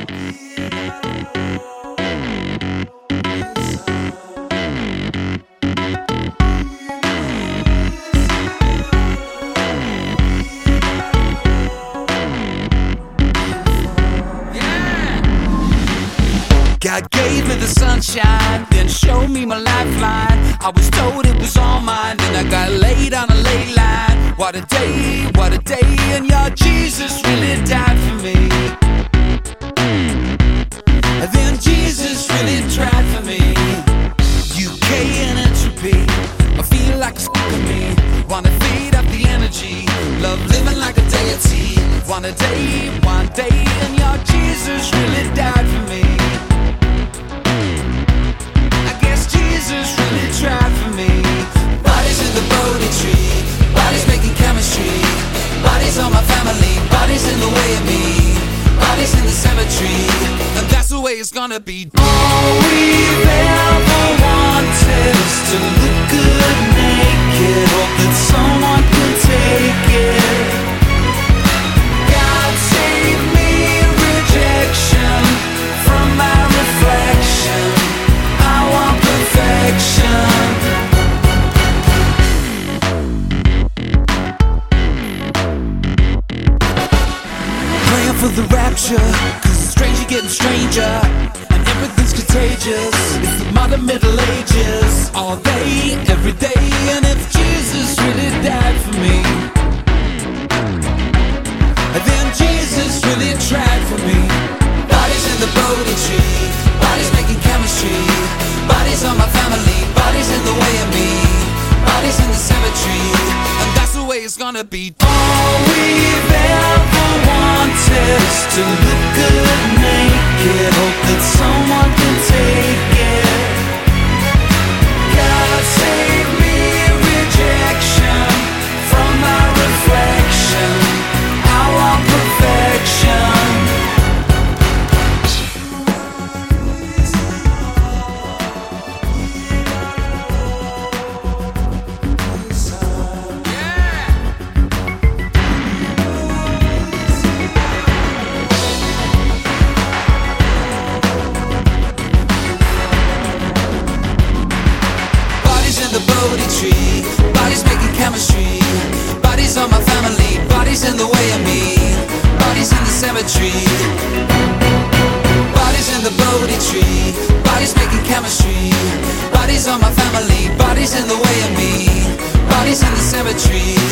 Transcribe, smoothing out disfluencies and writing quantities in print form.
God gave me the sunshine, then showed me my lifeline. I was told it was all mine, then I got laid on a ley line. What a day, and your Jesus really died for me. And then Jesus really tried for me. UK and entropy, I feel like a of me. Wanna feed up the energy, love living like a deity. One day, and your Jesus really died for me. Jesus really tried for me. Bodies in the Bodhi tree, bodies making chemistry. Bodies on my family, bodies in the way of me. Bodies in the cemetery, and that's the way it's gonna be. All we've ever wanted is to look good naked. Hope that someone can take it. God save me rejection from my reflection. I want perfection. Praying for the rapture, cause it's stranger getting stranger, and everything's contagious. It's the modern Middle Ages, all day, every day. And if Jesus really died for me, then Jesus really tried for me. Bodies in the Bodhi tree, bodies making chemistry. Bodies on my family, bodies in the way of me. Bodies in the cemetery, and that's the way it's gonna be. All we've ever wanted is to look good naked. Hope that someone can take it. God save me rejection from my reflection. I want perfection. Bodies making chemistry. Bodies on my family, bodies in the way of me. Bodies in the cemetery. Bodies in the Bodhi tree. Bodies making chemistry. Bodies on my family, bodies in the way of me. Bodies in the cemetery.